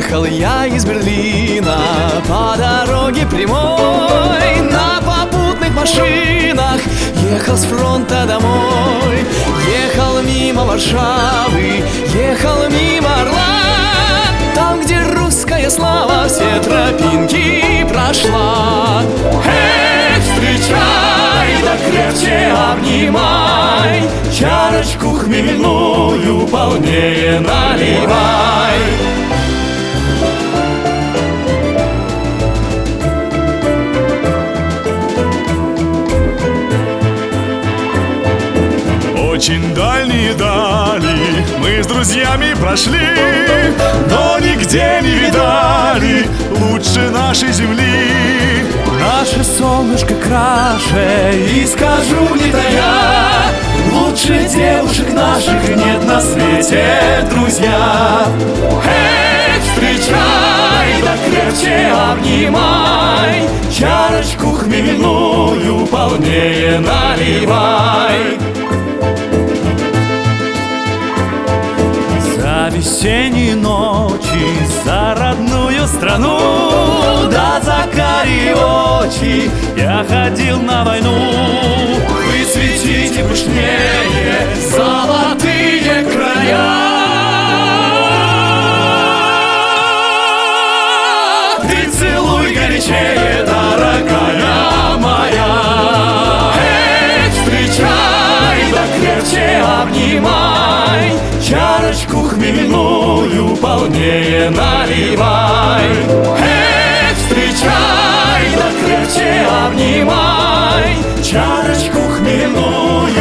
Ехал я из Берлина по дороге прямой, на попутных машинах ехал с фронта домой. Ехал мимо Варшавы, ехал мимо Орла, там, где русская слава все тропинки прошла. Эх, встречай, да крепче обнимай, чарочку хмельную полнее наливай. Очень дальние дали мы с друзьями прошли, но нигде не видали лучше нашей земли. Наше солнышко краше, и скажу не тая, лучше девушек наших нет на свете, друзья. Эх, встречай, да крепче обнимай, чарочку хмельную полнее наливай. За весенние ночи, за родную страну, да за карие очи я ходил на войну. Вы светите пышнее золотые края, ты целуй горячее, дорогая моя. Эх, встречай, да крепче обнимай, чарочку хмельную полнее наливай. Эх, встречай, да крепче обнимай, чарочку хмельную